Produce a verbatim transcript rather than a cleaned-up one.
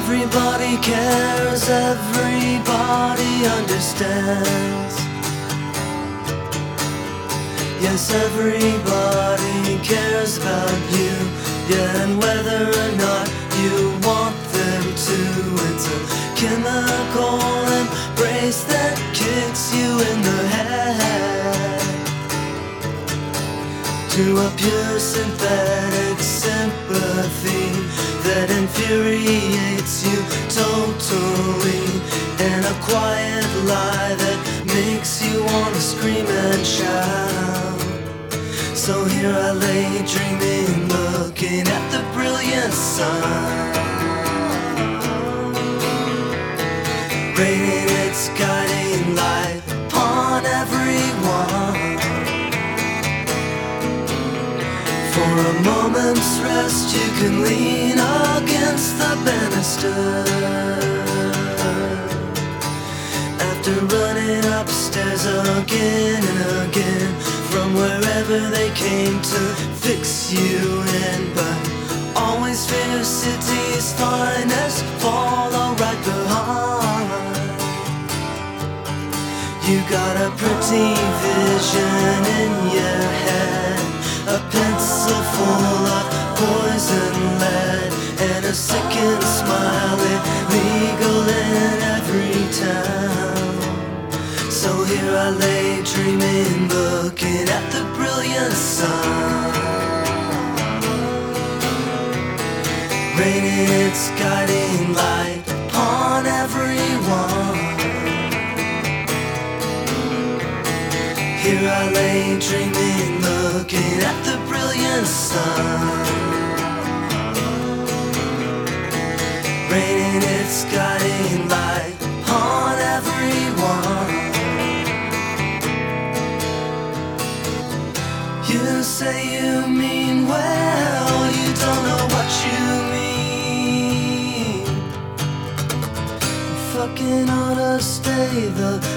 Everybody cares, everybody understands. Yes, everybody cares about you. Yeah, and whether or not you want them to, it's a chemical embrace that kicks you in the head to a pure synthetic sympathy that infuriates you totally, and a quiet lie that makes you wanna scream and shout. So here I lay dreaming, looking at the brilliant sun, raining its guiding light upon everyone. For a moment's rest you can lean against the banister. After running upstairs again and again from wherever they came to fix you in, but always fear city's finest follow right behind. You got a pretty vision in your head, a pencil full of poison lead, and a sickened smile illegal in every town. So here I lay dreaming, looking at the brilliant sun, raining its guiding light upon everyone. Here I lay dreaming, looking at the brilliant sun, raining its guiding light upon everyone. You say you mean well, you don't know what you mean. Fucking ought to stay the